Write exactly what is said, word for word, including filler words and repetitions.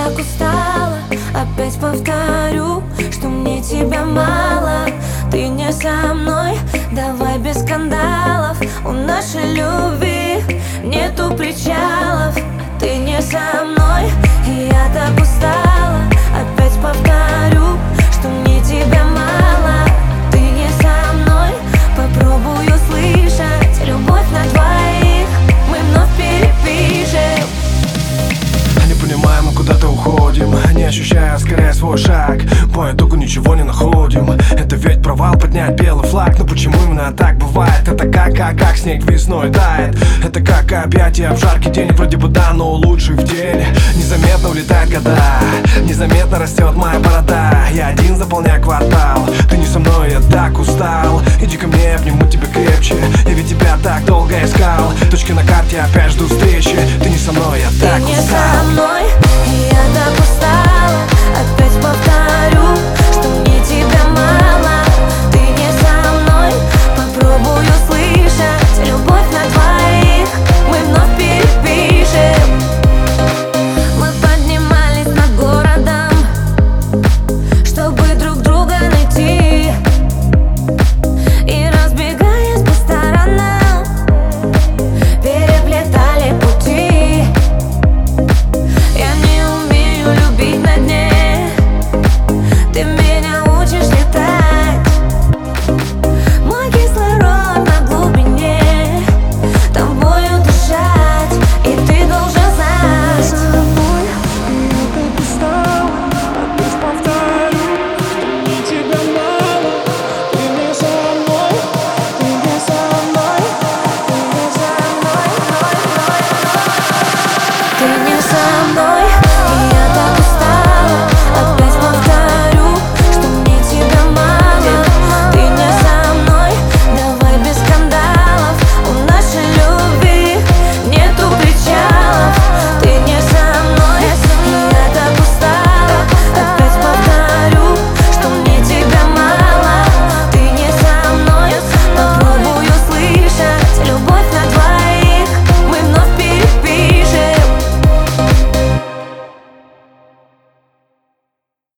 так устала, опять повторю, что мне тебя мало. Ты не со мной, давай без скандалов. У нашей любви нету причалов. Ты не со мной, и я так устала, опять повторю, что мне тебя мало. Ты не со мной, попробуй услышать любовь на двоих, мы вновь перепишем. Не понимаем, мы куда-то уходим, не ощущая скорее свой шаг. По итогу ничего не находим. Это ведь провал поднять белый флаг. Но почему именно так бывает? Это как, как, как снег весной тает. Это как объятия в жаркий день. Вроде бы да, но лучший в день. Незаметно улетают года, незаметно растет моя борода. Я один заполняю квартал. Ты не со мной, я так устал. Иди ко мне, обниму тебя крепче. Я ведь тебя так долго искал. Точки на карте, опять жду встречи. Ты не со мной, я так Ты не устал. со мной,